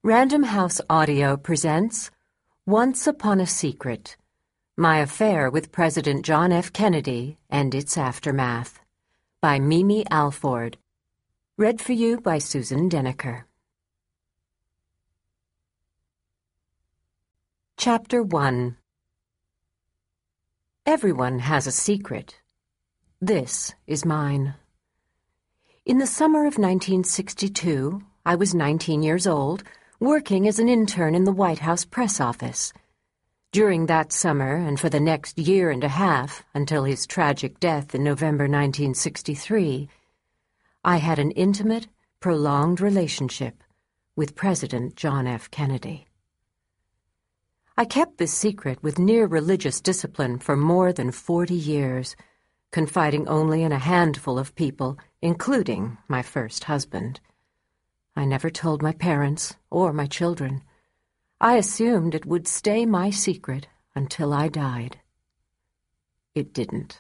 Random House Audio presents Once Upon a Secret, My Affair with President John F. Kennedy and Its Aftermath, by Mimi Alford. Read for you by Susan Denneker. Chapter 1. Everyone has a secret. This is mine. In the summer of 1962, I was 19 years old, working as an intern in the White House press office. During that summer and for the next year and a half, until his tragic death in November 1963, I had an intimate, prolonged relationship with President John F. Kennedy. I kept this secret with near religious discipline for more than 40 years, confiding only in a handful of people, including my first husband. I never told my parents or my children. I assumed it would stay my secret until I died. It didn't.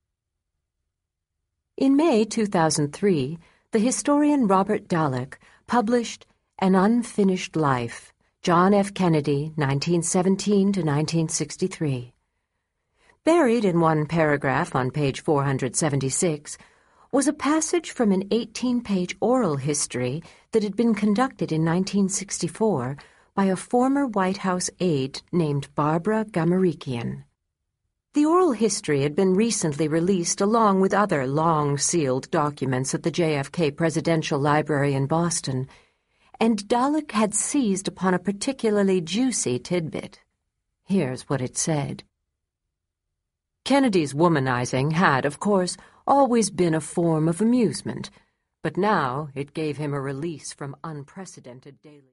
In May 2003, the historian Robert Dallek published An Unfinished Life, John F. Kennedy, 1917 to 1963. Buried in one paragraph on page 476 was a passage from an 18-page oral history that had been conducted in 1964 by a former White House aide named Barbara Gamarikian. The oral history had been recently released along with other long-sealed documents at the JFK Presidential Library in Boston, and Dallek had seized upon a particularly juicy tidbit. Here's what it said. Kennedy's womanizing had, of course, always been a form of amusement, but now it gave him a release from unprecedented daily...